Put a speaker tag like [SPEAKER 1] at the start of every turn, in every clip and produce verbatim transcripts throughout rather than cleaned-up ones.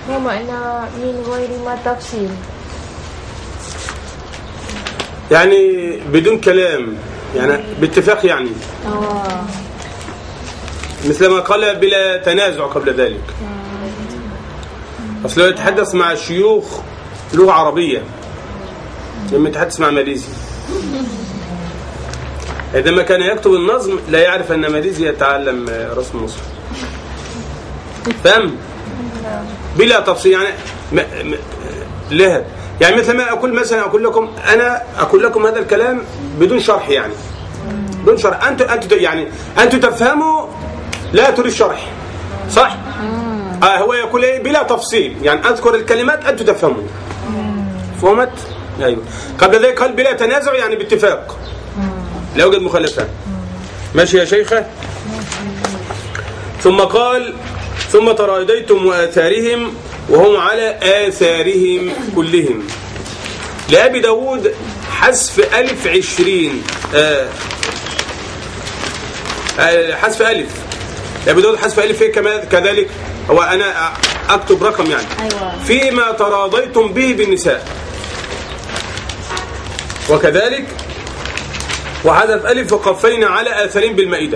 [SPEAKER 1] Apa makna min ghairi ma tafsil?
[SPEAKER 2] يعني بدون كلام، يعني باتفاق يعني.
[SPEAKER 1] آه.
[SPEAKER 2] مثل ما قال بلا تنازع قبل ذلك. أصله يتحدث مع الشيوخ لغة عربية لما يتحدث مع ماليزي. عندما كان يكتب النظم لا يعرف أن ماليزي يتعلم رسم المصحف. فهم؟ بلا تفصيل يعني م... م... لها يعني مثل ما أقول مثلا أقول لكم أنا أقول لكم هذا الكلام بدون شرح يعني بدون شرح أنتم أنتم يعني أنتم تفهموا لا تريد شرح صح؟ آه هو يقول إيه بلا تفصيل يعني أذكر الكلمات أنتم تفهموا. فهمت؟ أيوه. قبل ذلك قال بلا تنازع يعني باتفاق لا يوجد مخالفات. ماشي يا شيخة. ثم قال ثم تراضيتم وآثارهم وهم على آثارهم كلهم. لأبي داود حذف ألف عشرين آه آه حذف ألف لأبي داود حذف ألف إيه كما كذلك هو أنا أكتب رقم يعني
[SPEAKER 1] أيوة.
[SPEAKER 2] فيما تراضيتم به بالنساء وكذلك وحذف ألف وقفين على آثارهم بالمائدة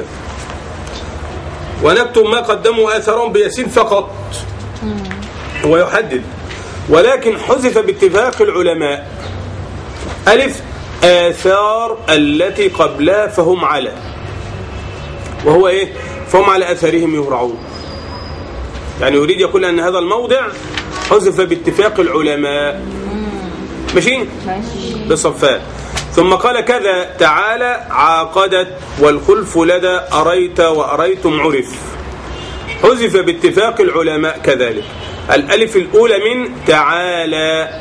[SPEAKER 2] ونكتب ما قدموا آثارهم بيسين فقط هو يحدد ولكن حذف باتفاق العلماء ألف آثار التي قبلها فهم على وهو إيه فهم على آثارهم يهرعون يعني يريد يقول أن هذا الموضع حذف باتفاق العلماء ماشي بصفات. ثم قال كذا تعالى عاقدت والخلف لدى أريت وأريتم عرف حذف باتفاق العلماء كذلك الألف الأولى من تعالى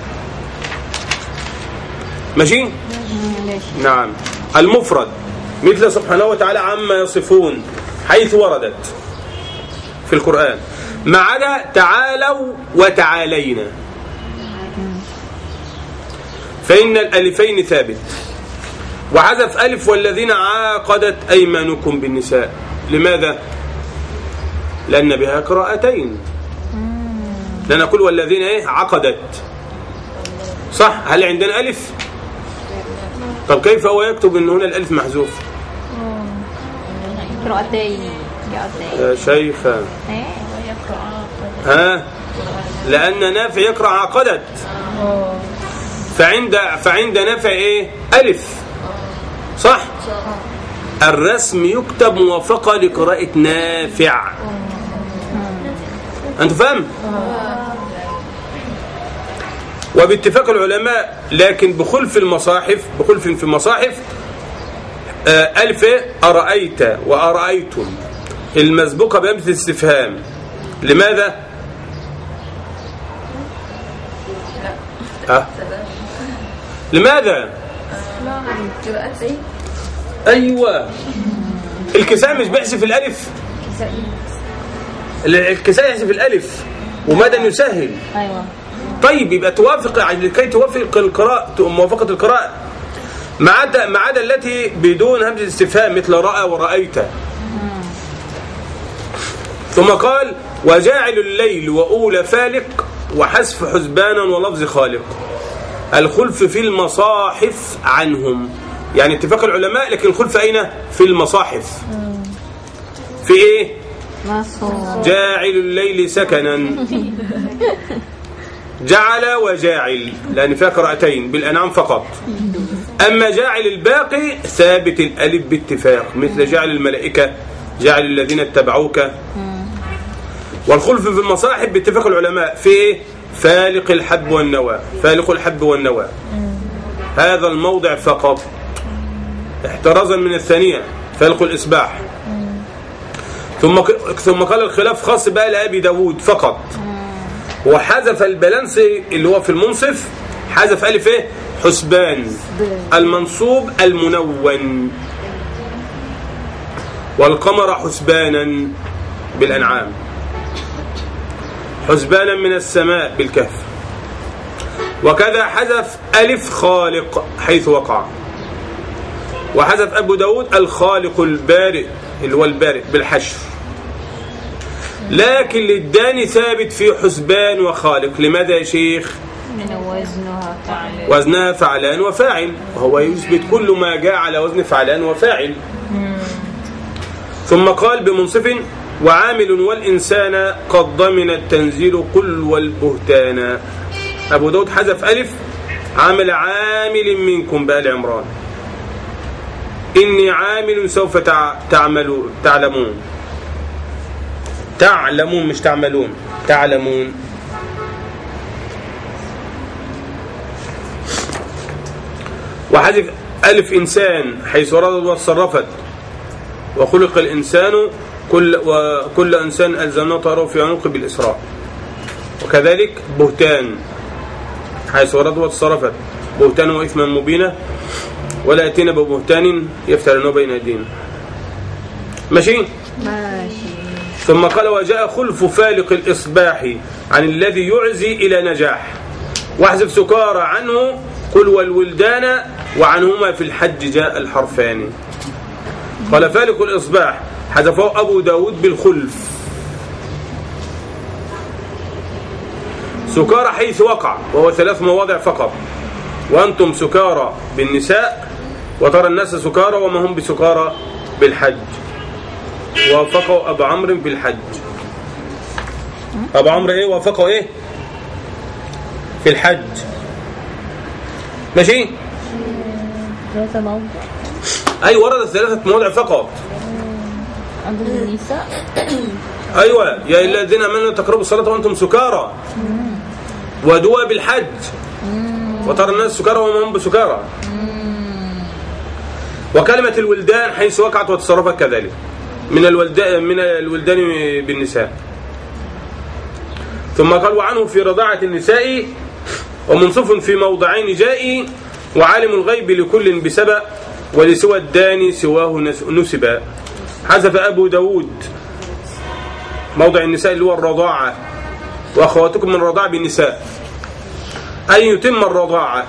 [SPEAKER 2] ماشي نعم. المفرد مثل سبحانه وتعالى عما يصفون حيث وردت في القرآن ما عدا تعالوا وتعالينا فإن الألفين ثابت. وحذف ألف والذين عاقدت أيمانكم بالنساء لماذا؟ لأن بها قراءتين لا نقول والذين إيه عقدت صح. هل عندنا ألف؟ طب كيف هو يكتب أن هنا الألف محذوف؟
[SPEAKER 3] قراءتين
[SPEAKER 2] يا شيخة ها لأن نافع يقرأ عقدت فعند فعند نافع ايه ألف صح. الرسم يكتب موافقة لقراءة نافع أنت فاهم؟ وباتفاق العلماء لكن بخلف المصاحف بخلف في المصاحف ألف أرأيت وأرأيتم المسبوقة بهمزة الاستفهام لماذا؟ أه؟ لماذا؟ أيوة الكساء مش بيحذف الألف الكساء يحذف الألف وماذا يسهل
[SPEAKER 3] أيوة.
[SPEAKER 2] طيب يبقى توافق لكي توافق القراءة موافقة القراءة ما عدا ما عدا التي بدون همزة استفهام مثل رأى ورأيت. ثم قال وجاعل الليل وأولى فالق وحذف حسبانا ولفظ خالق الخلف في المصاحف عنهم يعني اتفاق العلماء لكن الخلف أين؟ في المصاحف في إيه؟ جاعل الليل سكنا جعل وجاعل لأن فيها قراءتين بالأنعام فقط. أما جاعل الباقي ثابت الألف باتفاق مثل جعل الملائكة جعل الذين اتبعوك. والخلف في المصاحف باتفاق العلماء في إيه؟ فالق الحب والنوى فالق الحب والنوى هذا الموضع فقط احترازا من الثانية فالق الإصباح. ثم ثم قال الخلاف خاص بقى لأبي داود فقط وحذف البلانسي اللي هو في المنصف حذف ألف إيه؟ حسبان المنصوب المنون والقمر حسبانا بالأنعام حسبانا من السماء بالكهف. وكذا حذف ألف خالق حيث وقع وحذف أبو داود الخالق البارئ اللي هو البارئ بالحشر لكن للداني ثابت في حسبان وخالق. لماذا يا شيخ؟
[SPEAKER 3] من وزنها فعل.
[SPEAKER 2] وزنها فعلان وفاعل، وهو يثبت كل ما جاء على وزن فعلان وفاعل. ثم قال بمنصف وعامل والإنسان قد ضمن التنزيل قل والبهتان. أبو داود حذف ألف عامل عامل منكم بآل عمران. إني عامل سوف تعملون تعلمون تعلمون مش تعملون تعلمون. وحذف ألف إنسان حيث وردت وتصرفت وخلق الإنسان كل وكل إنسان ألزمناه طائره في عنقه بالإسراء. وكذلك بهتان حيث وردت وتصرفت بهتان وإثما مبينا ولا يأتينا ببهتان يفترونه بين أيدينا. ماشي؟
[SPEAKER 3] ماشي.
[SPEAKER 2] ثم قال وجاء خلف فالق الإصباح عن الذي يعزي إلى نجاح. واحذف سكارى عنه قل والولدان وعنهما في الحج جاء الحرفان. قال فالق الإصباح حذفه أبو داود بالخلف. سكارى حيث وقع وهو ثلاث مواضع فقط. وأنتم سكارى بالنساء وترى الناس سكارى وما هم بسكارى بالحج. وافقوا أبو عمرو بالحج. أبو عمرو إيه وافقوا إيه في الحج. ماشي.
[SPEAKER 3] ثلاثة موضع.
[SPEAKER 2] أي ورد ثلاثة مواضع فقط.
[SPEAKER 3] عند النساء.
[SPEAKER 2] أيوة يا الذين آمنوا تقربوا الصلاة وأنتم سكارى ودوا بالحج وترى الناس سكارى وما هم بسكارى. وكلمة الولدان حيث وقعت وتصرفت كذلك من الولدان من الولدان بالنساء. ثم قال وعنه في رضاعة النساء ومنصف في موضعين جاء وعالم الغيب لكل بسبأ ولسوى الداني سواه نسبا. حذف أبو داود موضع النساء اللي هو الرضاعة وأخواتكم من الرضاعة بالنساء أن يتم الرضاعة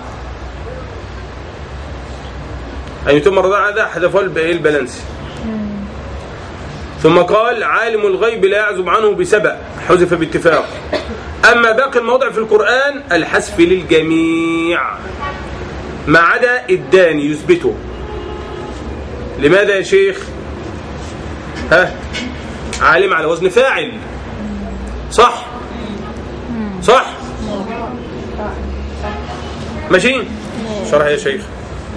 [SPEAKER 2] أن يتم الرضاعة هذا حذفه البلنسي. ثم قال عالم الغيب لا يعزب عنه بسبأ حذف باتفاق. أما باقي الموضع في القرآن الحذف للجميع ما عدا الداني يثبته. لماذا يا شيخ؟ ها عالم على وزن فاعل صح صح ماشي. شرح يا شيخ.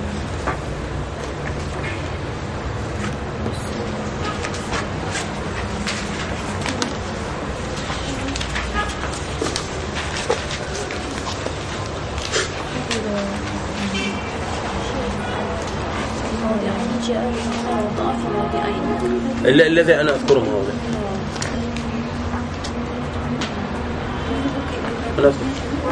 [SPEAKER 2] الذي أنا أذكره هذا أنا أذكر